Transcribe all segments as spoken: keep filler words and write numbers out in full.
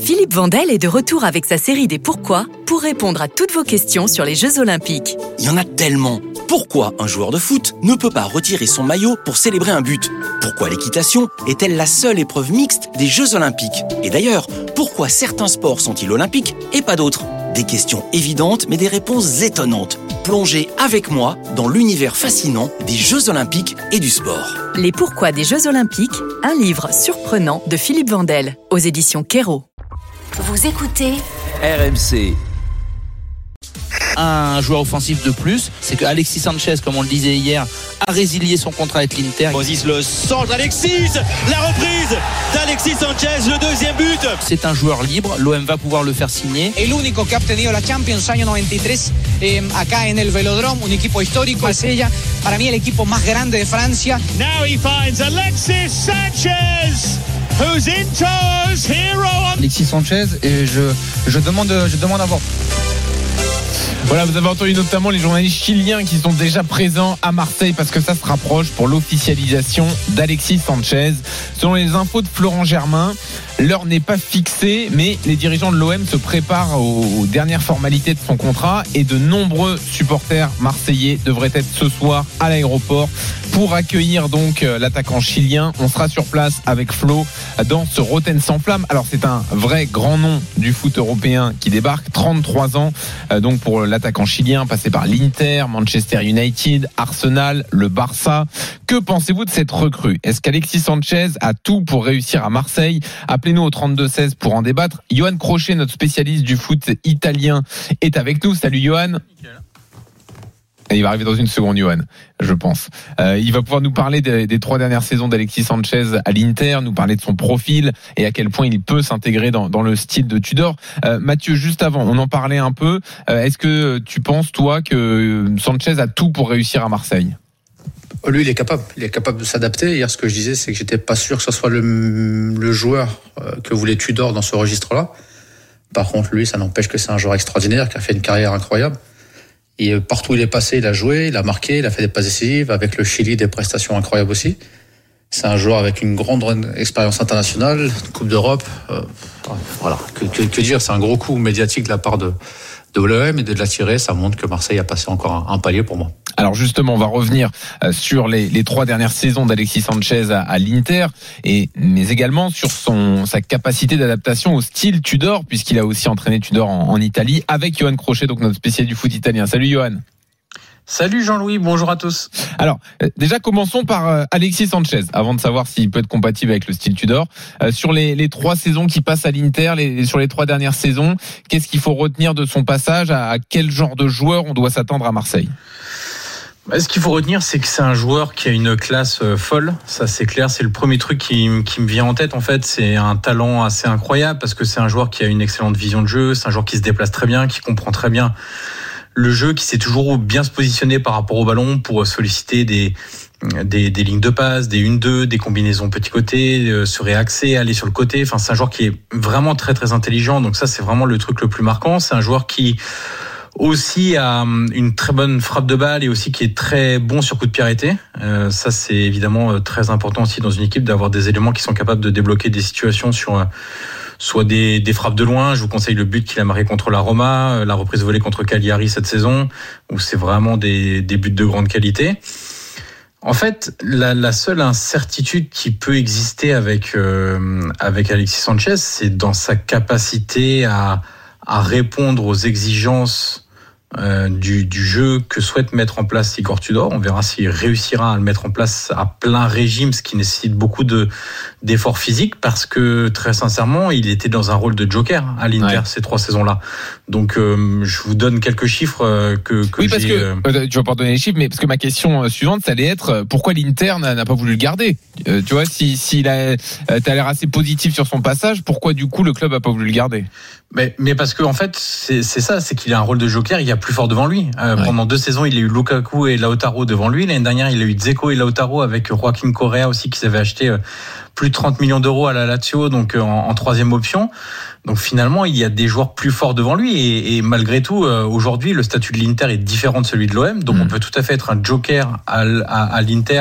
Philippe Vandel est de retour avec sa série des Pourquoi pour répondre à toutes vos questions sur les Jeux Olympiques. Il y en a tellement. Pourquoi un joueur de foot ne peut pas retirer son maillot pour célébrer un but ? Pourquoi l'équitation est-elle la seule épreuve mixte des Jeux Olympiques ? Et d'ailleurs, pourquoi certains sports sont-ils olympiques et pas d'autres ? Des questions évidentes mais des réponses étonnantes. Plongez avec moi dans l'univers fascinant des Jeux Olympiques et du sport. Les Pourquoi des Jeux Olympiques, un livre surprenant de Philippe Vandel, aux éditions Kero. Vous écoutez R M C. Un joueur offensif de plus, c'est que Alexis Sanchez, comme on le disait hier, a résilié son contrat avec l'Inter. Moses le centre, Alexis, la reprise d'Alexis Sanchez, le deuxième but. C'est un joueur libre, l'O M va pouvoir le faire signer. El único que ha obtenido la Champions año noventa y tres eh, acá en el Velodrome, un equipo histórico. Marsella, para mí el equipo más grande de Francia. Now he finds Alexis Sanchez, who's Inter's hero. Alexis Sanchez, et je, je demande, je demande à voir. Voilà, vous avez entendu notamment les journalistes chiliens qui sont déjà présents à Marseille parce que ça se rapproche pour l'officialisation d'Alexis Sanchez. Selon les infos de Florent Germain, l'heure n'est pas fixée, mais les dirigeants de l'O M se préparent aux dernières formalités de son contrat et de nombreux supporters marseillais devraient être ce soir à l'aéroport pour accueillir donc l'attaquant chilien. On sera sur place avec Flo dans ce Roten sans flamme. Alors c'est un vrai grand nom du foot européen qui débarque, trente-trois ans donc pour l'attaquant chilien, passé par l'Inter, Manchester United, Arsenal, le Barça. Que pensez-vous de cette recrue ? Est-ce qu'Alexis Sanchez a tout pour réussir à Marseille ? Appelez-nous au trente-deux seize pour en débattre. Johan Crochet, notre spécialiste du foot italien, est avec nous. Salut Johan. Et il va arriver dans une seconde, Johan, je pense. Euh, il va pouvoir nous parler des, des trois dernières saisons d'Alexis Sanchez à l'Inter, nous parler de son profil et à quel point il peut s'intégrer dans, dans le style de Tudor. Euh, Mathieu, juste avant, on en parlait un peu. Euh, est-ce que tu penses, toi, que Sanchez a tout pour réussir à Marseille ? Lui, il est capable. Il est capable de s'adapter. Hier, ce que je disais, c'est que j'étais pas sûr que ce soit le, le joueur que voulait Tudor dans ce registre-là. Par contre, lui, ça n'empêche que c'est un joueur extraordinaire qui a fait une carrière incroyable. Et partout où il est passé, il a joué, il a marqué, il a fait des passes décisives. Avec le Chili, des prestations incroyables aussi. C'est un joueur avec une grande expérience internationale, Coupe d'Europe. Euh, voilà. Que, que, que dire, c'est un gros coup médiatique de la part de, de l'O M et de l'attirer. Ça montre que Marseille a passé encore un, un palier pour moi. Alors justement, on va revenir sur les, les trois dernières saisons d'Alexis Sanchez à, à l'Inter, et, mais également sur son, sa capacité d'adaptation au style Tudor, puisqu'il a aussi entraîné Tudor en, en Italie, avec Johan Crochet, donc notre spécialiste du foot italien. Salut Johan. Salut Jean-Louis, bonjour à tous. Alors, déjà commençons par Alexis Sanchez, avant de savoir s'il peut être compatible avec le style Tudor. Euh, sur les, les trois saisons qui passent à l'Inter, les, sur les trois dernières saisons, qu'est-ce qu'il faut retenir de son passage ? À, à quel genre de joueur on doit s'attendre à Marseille ? Ce qu'il faut retenir, c'est que c'est un joueur qui a une classe folle. Ça, c'est clair. C'est le premier truc qui, qui me vient en tête. En fait, c'est un talent assez incroyable parce que c'est un joueur qui a une excellente vision de jeu. C'est un joueur qui se déplace très bien, qui comprend très bien le jeu, qui sait toujours bien se positionner par rapport au ballon pour solliciter des, des, des lignes de passe, des un deux, des combinaisons petit côté, euh, se réaxer, aller sur le côté. Enfin, c'est un joueur qui est vraiment très, très intelligent. Donc ça, c'est vraiment le truc le plus marquant. C'est un joueur qui aussi a une très bonne frappe de balle et aussi qui est très bon sur coup de pied arrêté. Euh, ça, c'est évidemment très important aussi dans une équipe d'avoir des éléments qui sont capables de débloquer des situations sur soit des, des frappes de loin. Je vous conseille le but qu'il a marqué contre la Roma, la reprise volée contre Cagliari cette saison, où c'est vraiment des, des buts de grande qualité. En fait, la, la seule incertitude qui peut exister avec euh, avec Alexis Sanchez, c'est dans sa capacité à à répondre aux exigences euh, du, du jeu que souhaite mettre en place Igor Tudor. On verra s'il réussira à le mettre en place à plein régime, ce qui nécessite beaucoup de d'efforts physiques, parce que très sincèrement, il était dans un rôle de joker à l'Inter ouais. ces trois saisons-là. Donc, euh, je vous donne quelques chiffres euh, que, que oui, j'ai... parce que euh, tu vas pas donner les chiffres, mais parce que ma question suivante, ça allait être pourquoi l'Inter n'a, n'a pas voulu le garder. Euh, tu vois, si s'il a, euh, t'as l'air assez positif sur son passage, pourquoi du coup le club a pas voulu le garder? Mais, mais parce que en fait, c'est, c'est ça, c'est qu'il a un rôle de joker. Il y a plus fort devant lui. Euh, ouais. Pendant deux saisons, il a eu Lukaku et Lautaro devant lui. L'année dernière, il a eu Dzeko et Lautaro avec Joaquin Correa aussi, qui s'avait acheté euh, plus de trente millions d'euros à la Lazio, donc euh, en, en troisième option. Donc finalement, il y a des joueurs plus forts devant lui. Et, et malgré tout, euh, aujourd'hui, le statut de l'Inter est différent de celui de l'O M. Donc mmh. on peut tout à fait être un joker à, à, à l'Inter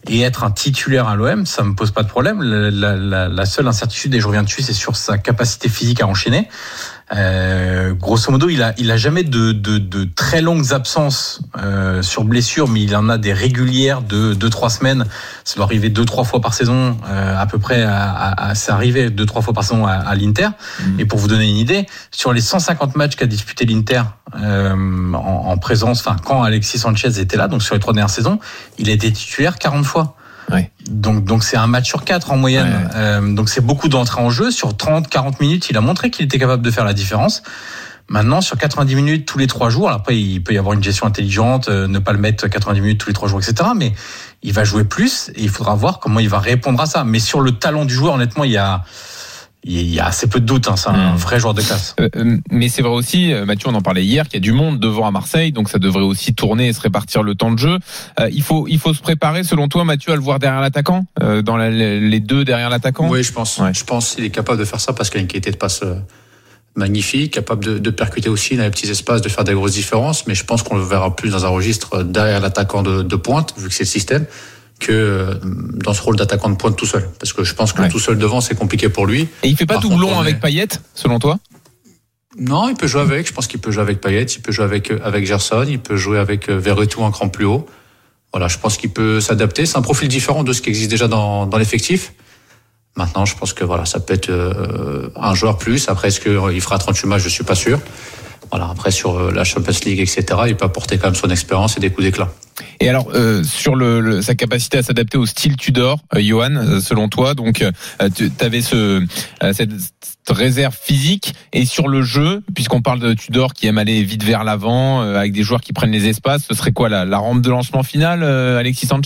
et être un titulaire à l'O M, ça me pose pas de problème. La, la, la, la seule incertitude, et je reviens dessus, c'est sur sa capacité physique à enchaîner. Euh, grosso modo, il a, il a jamais de, de, de très longues absences euh, sur blessure, mais il en a des régulières de deux trois semaines. Ça doit arriver deux trois fois par saison, euh, à peu près. À, à, à, c'est arrivé deux trois fois par saison à, à l'Inter. Mmh. Et pour vous donner une idée, sur les cent cinquante matchs qu'a disputé l'Inter euh, en, en présence, enfin quand Alexis Sanchez était là, donc sur les trois dernières saisons, il a été titulaire quarante fois. Ouais. Donc, donc c'est un match sur quatre en moyenne. Ouais, ouais. Euh, donc c'est beaucoup d'entrées en jeu. Sur trente, quarante minutes, il a montré qu'il était capable de faire la différence. Maintenant, sur quatre-vingt-dix minutes tous les trois jours, alors après il peut y avoir une gestion intelligente, euh, ne pas le mettre quatre-vingt-dix minutes tous les trois jours, et cetera. Mais il va jouer plus et il faudra voir comment il va répondre à ça. Mais sur le talent du joueur, honnêtement, il y a il y a assez peu de doute, hein, c'est un mmh. vrai joueur de classe. Euh, mais c'est vrai aussi, Mathieu, on en parlait hier, qu'il y a du monde devant à Marseille, donc ça devrait aussi tourner et se répartir le temps de jeu. Euh, il faut, il faut se préparer, selon toi, Mathieu, à le voir derrière l'attaquant, euh, dans la, les deux derrière l'attaquant. Oui, je pense. Ouais. Je pense qu'il est capable de faire ça parce qu'il a une qualité de passe magnifique, capable de, de percuter aussi dans les petits espaces, de faire des grosses différences. Mais je pense qu'on le verra plus dans un registre derrière l'attaquant de, de pointe, vu que c'est le système, que dans ce rôle d'attaquant de pointe tout seul. Parce que je pense que ouais. tout seul devant, c'est compliqué pour lui. Et il fait pas doublon avec Payet, selon toi ? Non, il peut jouer avec. Je pense qu'il peut jouer avec Payet, il peut jouer avec, avec Gerson, il peut jouer avec Verretou un cran plus haut. Voilà, je pense qu'il peut s'adapter. C'est un profil différent de ce qui existe déjà dans, dans l'effectif. Maintenant, je pense que voilà, ça peut être euh, un joueur plus. Après, est-ce qu'il fera trente-huit matchs ? Je suis pas sûr. Voilà, après, sur la Champions League, et cetera, il peut apporter quand même son expérience et des coups d'éclat. Et alors, euh, sur le, le, sa capacité à s'adapter au style Tudor, euh, Johan, euh, selon toi, donc, euh, tu avais ce, euh, cette, cette réserve physique, et sur le jeu, puisqu'on parle de Tudor qui aime aller vite vers l'avant, euh, avec des joueurs qui prennent les espaces, ce serait quoi la, la rampe de lancement finale, euh, Alexis Sanchez ?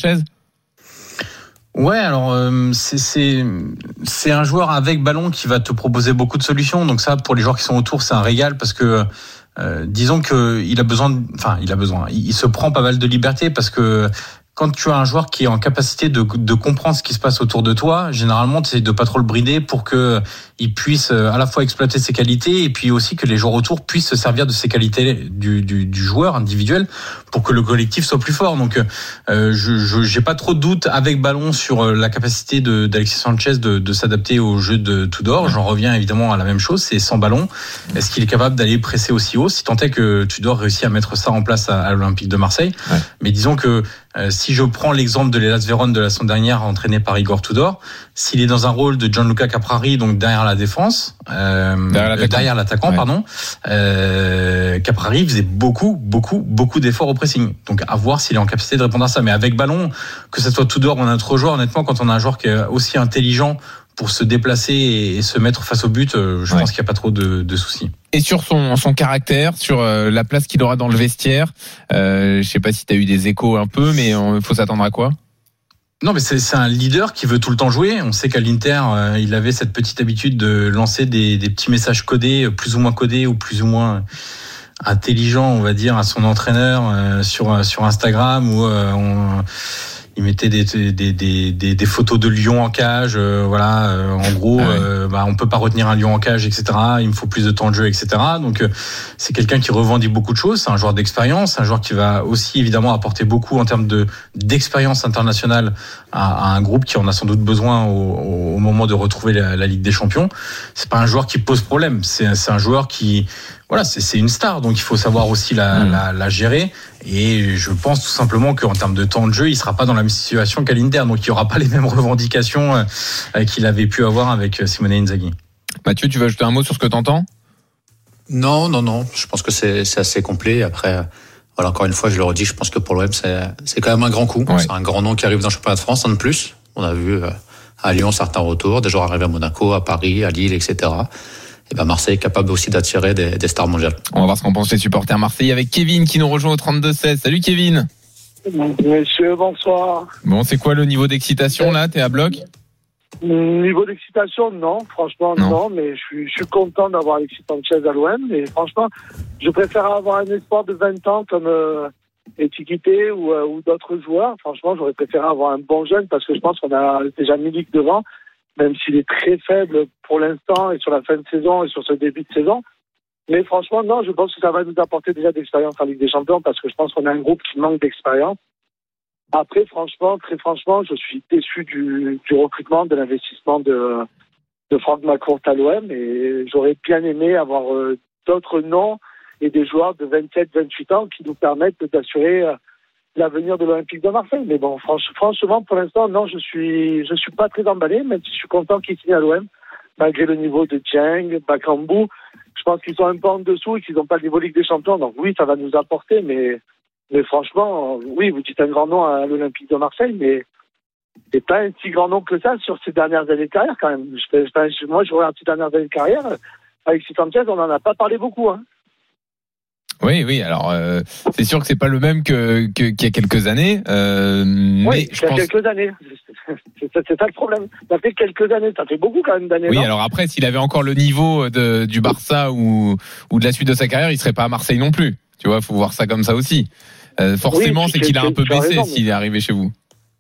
Ouais, alors euh, c'est c'est c'est un joueur avec ballon qui va te proposer beaucoup de solutions. Donc ça, pour les joueurs qui sont autour, c'est un régal parce que euh, disons que il a besoin, de, enfin il a besoin, il, il se prend pas mal de liberté parce que quand tu as un joueur qui est en capacité de, de comprendre ce qui se passe autour de toi, généralement, tu essaies de pas trop le brider pour que il puisse à la fois exploiter ses qualités et puis aussi que les joueurs autour puissent se servir de ces qualités du, du, du joueur individuel pour que le collectif soit plus fort. Donc, euh, je, je j'ai pas trop de doute avec ballon sur la capacité de d'Alexis Sanchez de, de s'adapter au jeu de Tudor. J'en reviens évidemment à la même chose, c'est sans ballon. Est-ce qu'il est capable d'aller presser aussi haut, si tant est que Tudor réussit à mettre ça en place à, à l'Olympique de Marseille. Ouais. Mais disons que euh, si je prends l'exemple de l'Hellas Vérone de la saison dernière, entraîné par Igor Tudor, s'il est dans un rôle de Gianluca Caprari, donc derrière la défense, euh, derrière l'attaquant, derrière l'attaquant ouais. pardon, euh, Caprari faisait beaucoup, beaucoup, beaucoup d'efforts au pressing. Donc à voir s'il est en capacité de répondre à ça. Mais avec ballon, que ce soit Tudor ou un autre joueur, honnêtement, quand on a un joueur qui est aussi intelligent pour se déplacer et se mettre face au but, je ouais. pense qu'il n'y a pas trop de, de soucis. Et sur son, son caractère, sur euh, la place qu'il aura dans le vestiaire, euh, je sais pas si tu as eu des échos un peu, mais il faut s'attendre à quoi ? Non, mais c'est, c'est un leader qui veut tout le temps jouer. On sait qu'à l'Inter, euh, il avait cette petite habitude de lancer des, des petits messages codés, plus ou moins codés ou plus ou moins intelligents, on va dire, à son entraîneur euh, sur sur Instagram où euh, on il mettait des, des, des, des, des photos de lions en cage, euh, voilà, euh, en gros, ah ouais. euh, bah, on peut pas retenir un lion en cage, et cetera. Il me faut plus de temps de jeu, et cetera. Donc, euh, c'est quelqu'un qui revendique beaucoup de choses. C'est un joueur d'expérience, un joueur qui va aussi évidemment apporter beaucoup en termes de d'expérience internationale à, à un groupe qui en a sans doute besoin au, au moment de retrouver la, la Ligue des Champions. C'est pas un joueur qui pose problème. C'est, c'est un joueur qui Voilà, c'est, c'est une star, donc il faut savoir aussi la, mmh. la, la gérer. Et je pense tout simplement qu'en termes de temps de jeu, il sera pas dans la même situation qu'à l'Inter, donc il y aura pas les mêmes revendications euh, qu'il avait pu avoir avec Simone Inzaghi. Mathieu, tu veux ajouter un mot sur ce que tu entends ? Non, non, non. Je pense que c'est, c'est assez complet. Après, voilà, encore une fois, je le redis, je pense que pour l'O M, c'est, c'est quand même un grand coup. Ouais. C'est un grand nom qui arrive dans le championnat de France, un de plus. On a vu euh, à Lyon certains retours, des joueurs arrivés à Monaco, à Paris, à Lille, et cetera. Et ben Marseille est capable aussi d'attirer des, des stars mondiales. On va voir ce qu'en pensent les supporters marseillais avec Kevin qui nous rejoint au trente-deux seize. Salut Kevin. Monsieur, bonsoir. Bon, c'est quoi le niveau d'excitation là ? T'es à bloc ? Niveau d'excitation, non. Franchement, non. non mais je suis, je suis content d'avoir Alexis Sanchez à l'O M. Mais franchement, je préfère avoir un espoir de vingt ans comme euh, Etiquité ou, euh, ou d'autres joueurs. Franchement, j'aurais préféré avoir un bon jeune parce que je pense qu'on a déjà Milik devant. Même s'il est très faible pour l'instant et sur la fin de saison et sur ce début de saison. Mais franchement, non, je pense que ça va nous apporter déjà d'expérience en Ligue des Champions parce que je pense qu'on a un groupe qui manque d'expérience. Après, franchement, très franchement, je suis déçu du, du recrutement, de l'investissement de, de Franck McCourt à l'O M et j'aurais bien aimé avoir euh, d'autres noms et des joueurs de vingt-sept vingt-huit ans qui nous permettent d'assurer euh, l'avenir de l'Olympique de Marseille. Mais bon, franch, franchement, pour l'instant, non, je suis, je suis pas très emballé, même si je suis content qu'il signe à l'O M, malgré le niveau de Dieng, Bakambu. Je pense qu'ils sont un peu en dessous et qu'ils n'ont pas le niveau Ligue des Champions. Donc oui, ça va nous apporter, mais, mais franchement, oui, vous dites un grand nom à l'Olympique de Marseille, mais c'est pas un si grand nom que ça sur ces dernières années de carrière quand même. Je, je, moi, je regarde ces dernières années de carrière. Avec Sanchez, on n'en a pas parlé beaucoup, hein. Oui, oui. Alors, euh, c'est sûr que c'est pas le même que, que qu'il y a quelques années. Euh, oui, mais il y a pense... quelques années. C'est, c'est, c'est ça le problème. Ça fait quelques années. Ça fait beaucoup quand même d'années. Oui, non alors après, s'il avait encore le niveau de, du Barça ou, ou de la suite de sa carrière, il serait pas à Marseille non plus. Tu vois, faut voir ça comme ça aussi. Euh, forcément, oui, c'est qu'il a un peu baissé raison, s'il mais... est arrivé chez vous.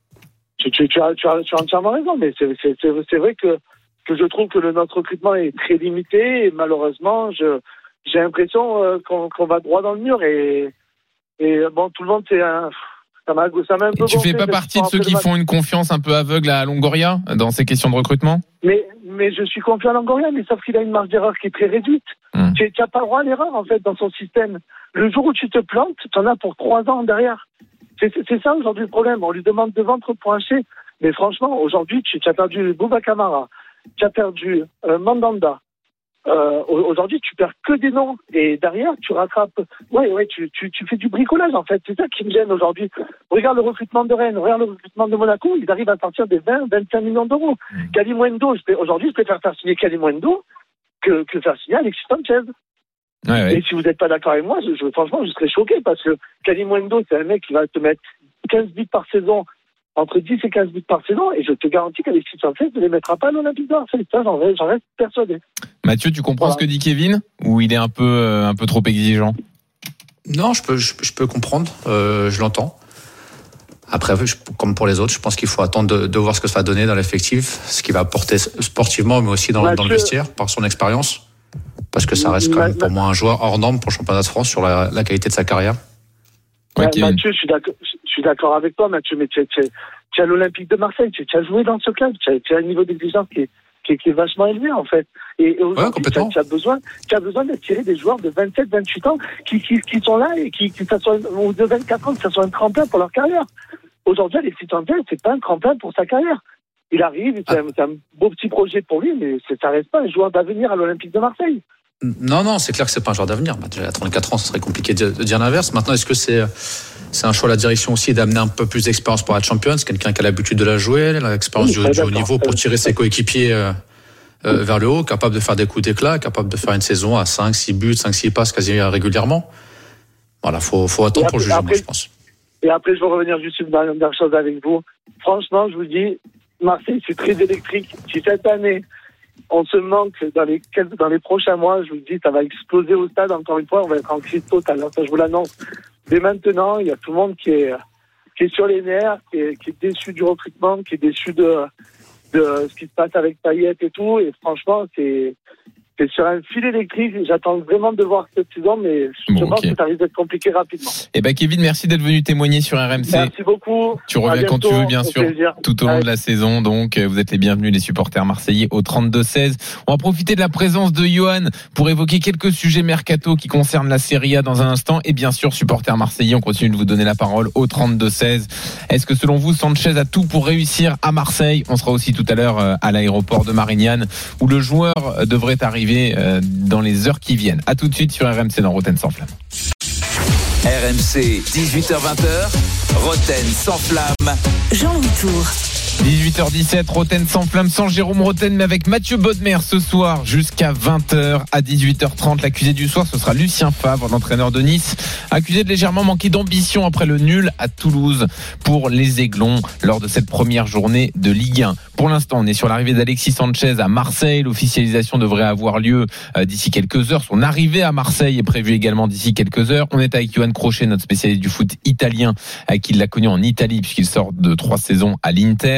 Tu, tu, tu, as, tu, as, tu as entièrement raison, mais c'est, c'est, c'est, c'est vrai que, que je trouve que le, notre recrutement est très limité et malheureusement, je, j'ai l'impression euh, qu'on, qu'on va droit dans le mur et, et bon, tout le monde, c'est un, ça m'a, ça m'a un peu et tu fais pas partie de ceux qui font une confiance un peu aveugle à Longoria dans ces questions de recrutement? Mais, mais je suis confiant à Longoria, mais sauf qu'il a une marge d'erreur qui est très réduite. Hum. Tu n'as pas le droit à l'erreur, en fait, dans son système. Le jour où tu te plantes, tu en as pour trois ans derrière. C'est, c'est, c'est ça aujourd'hui le problème. On lui demande de vendre pour acheter. Mais franchement, aujourd'hui, tu, tu as perdu Bouba Kamara, tu as perdu euh, Mandanda. Euh, aujourd'hui, tu perds que des noms. Et derrière, tu rattrapes. Ouais, ouais, tu, tu, tu fais du bricolage, en fait. C'est ça qui me gêne aujourd'hui. Regarde le recrutement de Rennes, regarde le recrutement de Monaco. Ils arrivent à sortir des vingt, vingt-cinq millions d'euros. Mmh. Kalimundo, aujourd'hui, je préfère faire signer Kalimundo que, que faire signer Alexis Sanchez. Ouais, ouais. Et si vous n'êtes pas d'accord avec moi, je, je, franchement, je serais choqué parce que Kalimundo, c'est un mec qui va te mettre quinze buts par saison, entre dix et quinze buts par saison, et je te garantis qu'Alexis Sanchez ne les mettra pas à l'Olympique de Marseille. Ça, j'en, j'en reste persuadé. Mathieu, tu comprends voilà. ce que dit Kevin, ou il est un peu, euh, un peu trop exigeant? Non, je peux, je, je peux comprendre, euh, je l'entends. Après, je, comme pour les autres, je pense qu'il faut attendre de, de voir ce que ça va donner dans l'effectif, ce qu'il va apporter sportivement, mais aussi dans, Mathieu, dans le vestiaire, par son expérience. Parce que ça reste quand même pour moi un joueur hors norme pour le championnat de France sur la, la qualité de sa carrière. Ouais, Mathieu, je suis, d'accord, je suis d'accord avec toi, Mathieu, mais tu, tu, tu as l'Olympique de Marseille, tu, tu as joué dans ce club, tu as, tu as un niveau d'exigence qui est, qui, est, qui est vachement élevé en fait. Et, et aujourd'hui, ouais, tu, as, tu, as besoin, tu as besoin d'attirer des joueurs de vingt-sept vingt-huit ans qui, qui, qui sont là et qui, qui ça soit, ou de vingt-quatre ans, que ça soit un tremplin pour leur carrière. Aujourd'hui, Alexis Sanchez, c'est pas un tremplin pour sa carrière. Il arrive, c'est, ah. un, c'est un beau petit projet pour lui, mais c'est, ça reste pas un joueur d'avenir à l'Olympique de Marseille. Non, non, c'est clair que c'est pas un joueur d'avenir. À trente-quatre ans, ce serait compliqué de dire l'inverse. Maintenant, est-ce que c'est, c'est un choix de la direction aussi d'amener un peu plus d'expérience pour la Champions? Quelqu'un qui a l'habitude de la jouer, l'expérience oui, du, du haut niveau pour tirer ses coéquipiers euh, euh, vers le haut, capable de faire des coups d'éclat, capable de faire une saison à cinq six buts, cinq six passes quasi régulièrement. Voilà, faut, faut attendre après, pour le jugement, après, je pense. Et après, je vais revenir juste sur une dernière chose avec vous. Franchement, je vous dis, Marseille, c'est très électrique. Si cette année, on se manque dans les, dans les prochains mois, je vous dis, ça va exploser au stade. Encore une fois, on va être en crise totale. Ça, je vous l'annonce. Dès maintenant, il y a tout le monde qui est, qui est sur les nerfs, qui est, qui est déçu du recrutement, qui est déçu de, de ce qui se passe avec Payet et tout. Et franchement, c'est, c'est sur un fil électrique. J'attends vraiment de voir cette saison, mais je bon, pense okay. que ça risque d'être compliqué rapidement. Eh ben, Kevin, merci d'être venu témoigner sur R M C. Merci beaucoup. Tu reviens quand tu veux, bien sûr, tout au long Allez. de la saison. Donc, vous êtes les bienvenus, les supporters marseillais, au trente-deux seize. On va profiter de la présence de Johan pour évoquer quelques sujets mercato qui concernent la Serie A dans un instant. Et bien sûr, supporters marseillais, on continue de vous donner la parole au trente-deux seize. Est-ce que, selon vous, Sanchez a tout pour réussir à Marseille? On sera aussi tout à l'heure à l'aéroport de Marignane, où le joueur devrait arriver dans les heures qui viennent. À tout de suite sur R M C dans Roten sans flamme. R M C, dix-huit heures vingt, Roten sans flamme. Jean-Louis Tour. dix-huit heures dix-sept, Roten sans flamme, sans Jérôme Roten, mais avec Mathieu Bodmer ce soir jusqu'à vingt heures. À dix-huit heures trente, l'accusé du soir, ce sera Lucien Favre, l'entraîneur de Nice, accusé de légèrement manquer d'ambition après le nul à Toulouse pour les Aiglons lors de cette première journée de Ligue un. Pour l'instant, on est sur l'arrivée d'Alexis Sanchez à Marseille. L'officialisation devrait avoir lieu d'ici quelques heures. Son arrivée à Marseille est prévue également d'ici quelques heures. On est avec Johan Crochet, notre spécialiste du foot italien, qui l'a connu en Italie puisqu'il sort de trois saisons à l'Inter.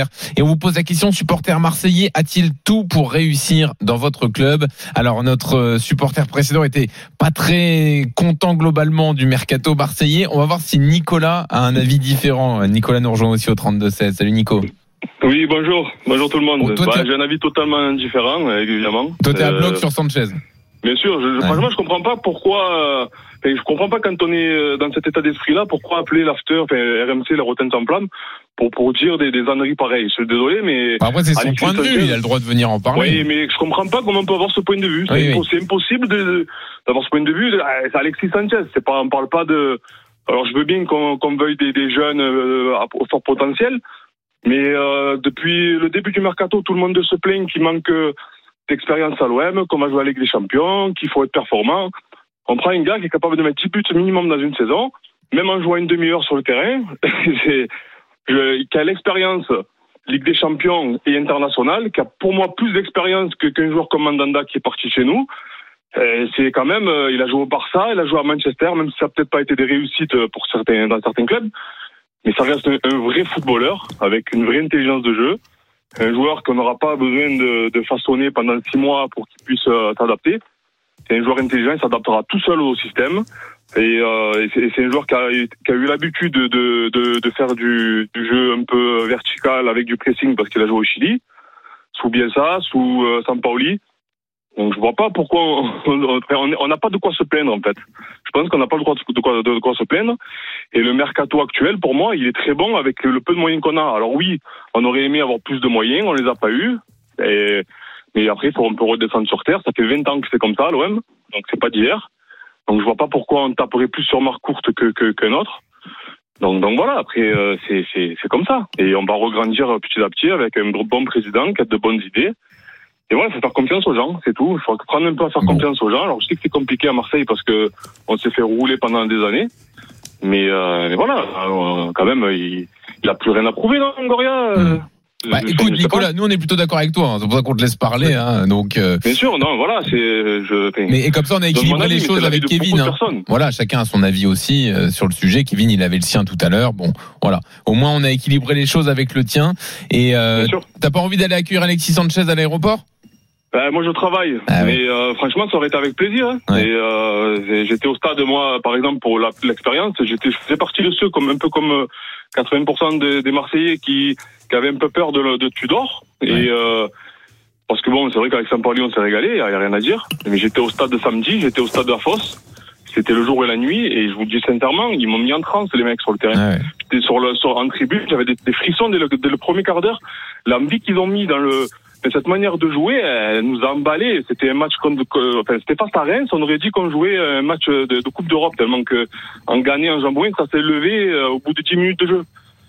et on vous pose la question, supporter marseillais a-t-il tout pour réussir dans votre club? Alors notre supporter précédent était pas très content globalement du mercato marseillais. On va voir si Nicolas a un avis différent. Nicolas nous rejoint aussi au trente-deux seize. Salut Nico. Oui, bonjour. Bonjour tout le monde. Oh, toi, bah, j'ai un avis totalement différent, évidemment. Toi, t'es à euh... bloc sur Sanchez. Bien sûr. Je, je, ouais. Franchement, je comprends pas pourquoi... Euh... Enfin, je comprends pas quand on est dans cet état d'esprit-là, pourquoi appeler l'after, enfin, R M C, la Rotten sans flamme, pour, pour dire des, des âneries pareilles. Je suis désolé, mais... Après, c'est son point de vue, il a le droit de venir en parler. Oui, mais je comprends pas comment on peut avoir ce point de vue. C'est, oui, impo- oui. c'est impossible de, d'avoir ce point de vue. C'est Alexis Sanchez. C'est pas, on parle pas de... Alors, je veux bien qu'on, qu'on veuille des, des jeunes euh, à fort potentiel, mais euh, depuis le début du mercato, tout le monde se plaint qu'il manque d'expérience à l'O M, qu'on va jouer à la Ligue des Champions, qu'il faut être performant. On prend un gars qui est capable de mettre dix buts minimum dans une saison, même en jouant une demi-heure sur le terrain, c'est, je, qui a l'expérience Ligue des Champions et internationale, qui a pour moi plus d'expérience que, qu'un joueur comme Mandanda qui est parti chez nous. Et c'est quand même, il a joué au Barça, il a joué à Manchester, même si ça n'a peut-être pas été des réussites pour certains, dans certains clubs, mais ça reste un, un vrai footballeur avec une vraie intelligence de jeu, un joueur qu'on n'aura pas besoin de, de façonner pendant six mois pour qu'il puisse euh, s'adapter. C'est un joueur intelligent, il s'adaptera tout seul au système. Et, euh, et, c'est, et c'est un joueur qui a, qui a eu l'habitude de, de, de, de faire du, du jeu un peu vertical avec du pressing parce qu'il a joué au Chili, sous Bielsa, sous euh, Sampaoli. Donc je vois pas pourquoi on n'a pas de quoi se plaindre en fait. Je pense qu'on n'a pas de quoi, de, quoi, de quoi se plaindre. Et le mercato actuel, pour moi, il est très bon avec le peu de moyens qu'on a. Alors oui, on aurait aimé avoir plus de moyens, on les a pas eu. Et mais après, on peut redescendre sur terre. Ça fait vingt ans que c'est comme ça, l'O M. Donc, c'est pas d'hier. Donc, je vois pas pourquoi on taperait plus sur marque courte que, que, qu'un autre. Donc, donc voilà. Après, euh, c'est, c'est, c'est comme ça. Et on va regrandir petit à petit avec un bon président qui a de bonnes idées. Et voilà, il faut faire confiance aux gens, c'est tout. Il faut prendre un peu à faire confiance aux gens. Alors, je sais que c'est compliqué à Marseille parce que on s'est fait rouler pendant des années. Mais, euh, mais voilà, euh, quand même, il, il a plus rien à prouver, non, Goria euh. Mmh. Bah, écoute Nicolas, nous on est plutôt d'accord avec toi, hein. C'est pour ça qu'on te laisse parler, hein. Donc euh... bien sûr, non, voilà, c'est. Je... Mais et comme ça on a équilibré avis, les choses avec Kevin. Hein. Voilà, chacun a son avis aussi euh, sur le sujet. Kevin, il avait le sien tout à l'heure. Bon, voilà. Au moins on a équilibré les choses avec le tien. Et euh, t'as pas envie d'aller accueillir Alexis Sanchez à l'aéroport? Bah, moi je travaille, ah, mais ouais. euh, franchement ça aurait été avec plaisir. Hein. Ouais. Et euh, j'étais au stade moi, par exemple pour la, l'expérience, j'étais, je faisais partie de ceux comme un peu comme quatre-vingts pour cent des, des Marseillais qui, qui avaient un peu peur de, de Tudor. Ouais. Et euh, parce que bon, c'est vrai qu'avec Sampaoli on s'est régalé, il y a rien à dire. Mais j'étais au stade de samedi, j'étais au stade de la Fosse. C'était le jour et la nuit, et je vous dis sincèrement, ils m'ont mis en transe les mecs sur le terrain. Ah ouais. J'étais sur le sur en tribune, j'avais des, des frissons dès le, dès le premier quart d'heure. L'envie qu'ils ont mis dans le Mais cette manière de jouer, elle nous a emballés. C'était un match contre, enfin, c'était face à Reims. On aurait dit qu'on jouait un match de, de Coupe d'Europe, tellement que, en gagnant en Jambouin, ça s'est levé euh, au bout de dix minutes de jeu.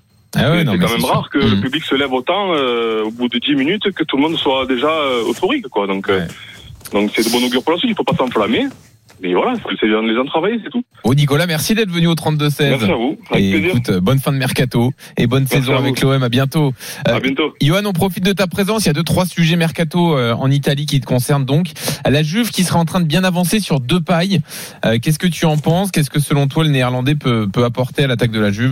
Ah ouais, non, c'est quand même rare que mmh. le public se lève autant, euh, au bout de dix minutes, que tout le monde soit déjà euh, euphorique, quoi. Donc, ouais. euh, donc c'est de bon augure pour la suite. Il faut pas s'enflammer. Mais voilà, il faut laisser les gens travailler, c'est tout. Oh Nicolas, merci d'être venu au trente-deux seize. Merci à vous. Avec et plaisir. Écoute, bonne fin de mercato et bonne merci saison avec l'O M. À bientôt. Euh, à bientôt. Johan, on profite de ta présence. Il y a deux, trois sujets mercato euh, en Italie qui te concernent donc. La Juve qui sera en train de bien avancer sur deux pailles. Euh, qu'est-ce que tu en penses? Qu'est-ce que selon toi le Néerlandais peut, peut apporter à l'attaque de la Juve?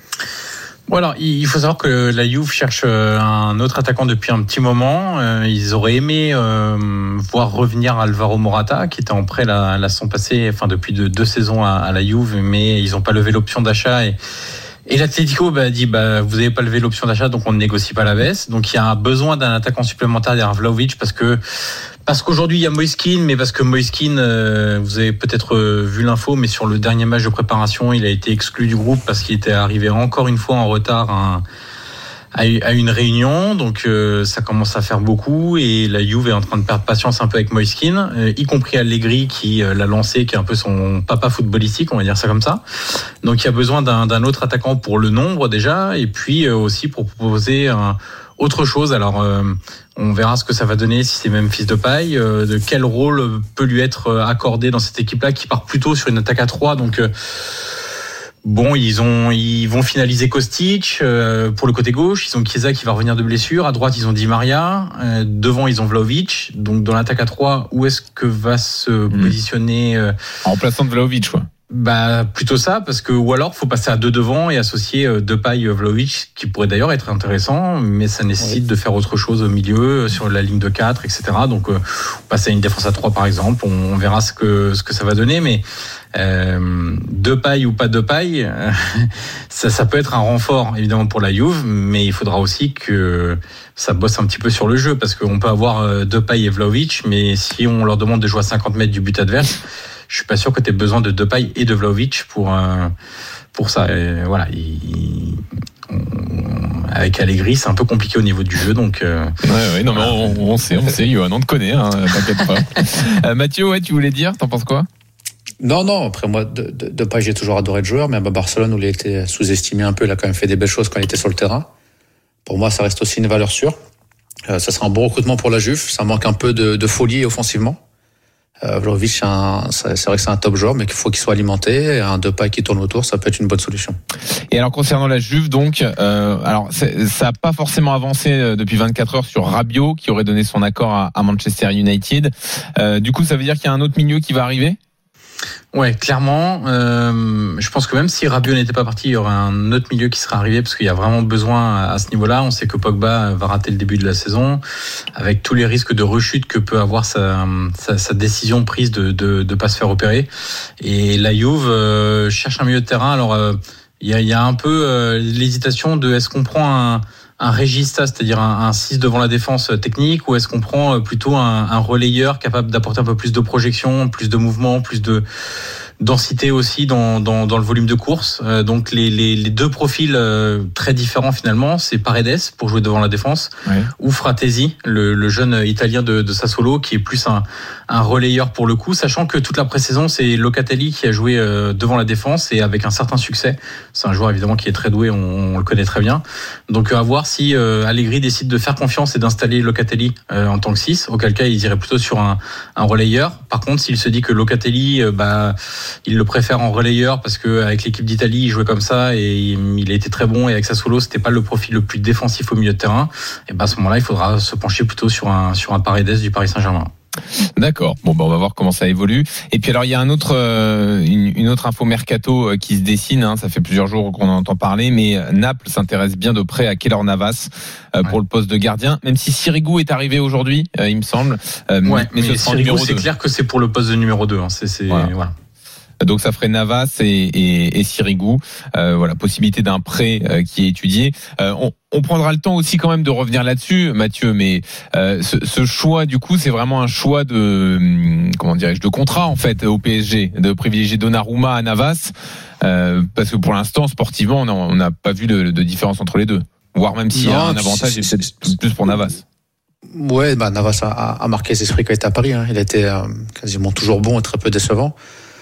Bon alors, il faut savoir que la Juve cherche un autre attaquant depuis un petit moment. Ils auraient aimé euh, voir revenir Alvaro Morata, qui était en prêt la, la saison passée, enfin depuis de, deux saisons à, à la Juve, mais ils n'ont pas levé l'option d'achat et Et l'Atlético bah, dit bah, vous n'avez pas levé l'option d'achat, donc on ne négocie pas la baisse. Donc il y a besoin d'un attaquant supplémentaire derrière Vlahovic parce que parce qu'aujourd'hui il y a Moiskin, mais parce que Moiskin, euh, vous avez peut-être vu l'info, mais sur le dernier match de préparation, il a été exclu du groupe parce qu'il était arrivé encore une fois en retard à, un, à une réunion. Donc euh, ça commence à faire beaucoup et la Juve est en train de perdre patience un peu avec Moiskin, euh, y compris Allegri qui euh, l'a lancé, qui est un peu son papa footballistique, on va dire ça comme ça. Donc il y a besoin d'un, d'un autre attaquant pour le nombre déjà, et puis euh, aussi pour proposer un, autre chose. Alors euh, on verra ce que ça va donner si c'est Memphis Depay, euh, de quel rôle peut lui être accordé dans cette équipe-là qui part plutôt sur une attaque à trois. Donc euh, bon, ils ont, ils vont finaliser Kostic euh, pour le côté gauche. Ils ont Chiesa qui va revenir de blessure. À droite, ils ont Di Maria. Euh, devant, ils ont Vlahovic. Donc, dans l'attaque à trois, où est-ce que va se mmh. positionner euh... en remplaçant de Vlahovic, quoi. Bah plutôt ça, parce que ou alors faut passer à deux devant et associer euh, Depay, Vlahovic, qui pourrait d'ailleurs être intéressant, mais ça nécessite oui. de faire autre chose au milieu, sur la ligne de quatre, et cetera. Donc euh, on passe à une défense à trois par exemple, on, on verra ce que ce que ça va donner, mais euh, Depay ou pas Depay, euh, ça ça peut être un renfort évidemment pour la Juve, mais il faudra aussi que ça bosse un petit peu sur le jeu, parce qu'on peut avoir euh, Depay et Vlahovic, mais si on leur demande de jouer à cinquante mètres du but adverse, je suis pas sûr que tu aies besoin de Depay et de Vlahovic pour euh, pour ça. Et voilà, il, on, avec Allegri, c'est un peu compliqué au niveau du jeu, donc. Euh, ouais, ouais, non, mais on, on sait, on sait, Johan, on te connaît, hein, t'inquiète pas. euh, Mathieu, ouais, tu voulais dire, t'en penses quoi? Non, non. Après moi, de, de, Depay, j'ai toujours adoré le joueur, mais à Barcelone où il a été sous-estimé un peu, il a quand même fait des belles choses quand il était sur le terrain. Pour moi, ça reste aussi une valeur sûre. Euh, ça sera un bon recrutement pour la Juve. Ça manque un peu de, de folie offensivement. Euh, Vlahovic, c'est, un, c'est vrai que c'est un top joueur, mais qu'il faut qu'il soit alimenté. Un Depay qui tourne autour, ça peut être une bonne solution. Et alors concernant la Juve, donc, euh, alors ça n'a pas forcément avancé depuis vingt-quatre heures sur Rabiot, qui aurait donné son accord à, à Manchester United. Euh, du coup, ça veut dire qu'il y a un autre milieu qui va arriver ? Ouais, clairement. Euh, je pense que même si Rabiot n'était pas parti, il y aurait un autre milieu qui serait arrivé, parce qu'il y a vraiment besoin à ce niveau-là. On sait que Pogba va rater le début de la saison, avec tous les risques de rechute que peut avoir sa, sa, sa décision prise de de, de pas se faire opérer. Et la Juve euh, cherche un milieu de terrain. Alors euh, il y a, il y a un peu euh, l'hésitation de est-ce qu'on prend un un régista, c'est-à-dire un, un six devant la défense technique, ou est-ce qu'on prend plutôt un, un relayeur capable d'apporter un peu plus de projection, plus de mouvement, plus de densité aussi dans, dans, dans le volume de course. Euh, donc les, les, les deux profils euh, très différents finalement, c'est Paredes pour jouer devant la défense, ouais. ou Fratesi, le, le jeune italien de, de Sassuolo, qui est plus un, un relayeur pour le coup, sachant que toute la pré-saison c'est Locatelli qui a joué euh, devant la défense et avec un certain succès. C'est un joueur évidemment qui est très doué, on, on le connaît très bien. Donc à voir si euh, Allegri décide de faire confiance et d'installer Locatelli euh, en tant que six, auquel cas ils iraient plutôt sur un, un relayeur. Par contre, s'il se dit que Locatelli, euh, bah il le préfère en relayeur parce que avec l'équipe d'Italie, il jouait comme ça et il a été très bon, et avec Sassuolo, c'était pas le profil le plus défensif au milieu de terrain. Et ben à ce moment-là, il faudra se pencher plutôt sur un sur un Paredes du Paris Saint-Germain. D'accord. Bon, ben on va voir comment ça évolue. Et puis alors, il y a un autre, euh, une, une autre info mercato euh, qui se dessine. Hein, ça fait plusieurs jours qu'on en entend parler, mais Naples s'intéresse bien de près à Keylor Navas euh, ouais. pour le poste de gardien. Même si Sirigu est arrivé aujourd'hui, euh, il me semble. Euh, ouais, mais, mais ce sera Sirigu, c'est clair que c'est pour le poste de numéro deux. Hein. C'est, c'est voilà. voilà. Donc ça ferait Navas et, et, et Sirigu. Euh, voilà, possibilité d'un prêt euh, qui est étudié. Euh, on, on prendra le temps aussi quand même de revenir là-dessus, Mathieu. Mais euh, ce, ce choix, du coup, c'est vraiment un choix de comment dirais-je, de contrat en fait au P S G, de privilégier Donnarumma à Navas, euh, parce que pour l'instant, sportivement, on n'a pas vu de, de différence entre les deux. Voire même s'il non, y a un avantage, c'est, c'est, c'est plus pour Navas. Ouais, bah Navas a, a marqué ses esprits quand il était à Paris. Hein. Il a été euh, quasiment toujours bon et très peu décevant.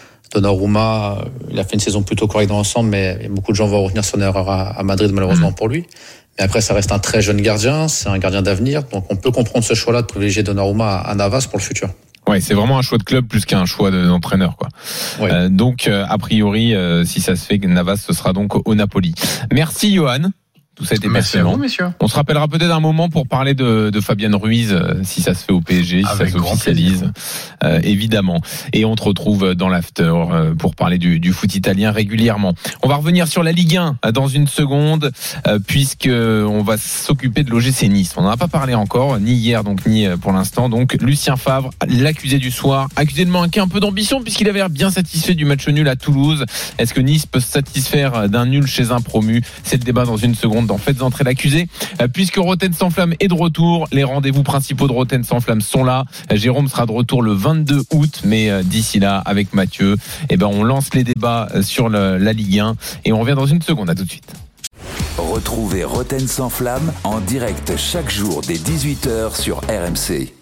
Donnarumma, il a fait une saison plutôt correcte dans l'ensemble, mais beaucoup de gens vont retenir son erreur à Madrid, malheureusement pour lui. Mais après, ça reste un très jeune gardien, c'est un gardien d'avenir, donc on peut comprendre ce choix-là de privilégier Donnarumma à Navas pour le futur. Ouais, c'est vraiment un choix de club plus qu'un choix d'entraîneur, quoi. Ouais. Euh, donc, euh, a priori, euh, si ça se fait, Navas, ce sera donc au Napoli. Merci, Johan. Tout ça a été passionnant. On se rappellera peut-être un moment pour parler de, de Fabian Ruiz, euh, si ça se fait au P S G, si Avec ça s'officialise, euh, évidemment. Et on te retrouve dans l'after euh, pour parler du, du foot italien régulièrement. On va revenir sur la Ligue un dans une seconde, euh, puisque on va s'occuper de l'O G C Nice. On n'en a pas parlé encore, ni hier, donc ni pour l'instant. Donc Lucien Favre, l'accusé du soir, accusé de manquer un peu d'ambition, puisqu'il avait l'air bien satisfait du match nul à Toulouse. Est-ce que Nice peut se satisfaire d'un nul chez un promu? C'est le débat dans une seconde. En Faites entrer l'accusé, puisque Roten sans flamme est de retour. Les rendez-vous principaux de Roten sans flamme sont là. Jérôme sera de retour le vingt-deux août, mais d'ici là, avec Mathieu, eh ben on lance les débats sur le, la Ligue un et on revient dans une seconde. À tout de suite. Retrouvez Roten sans flamme en direct chaque jour dès dix-huit heures sur R M C.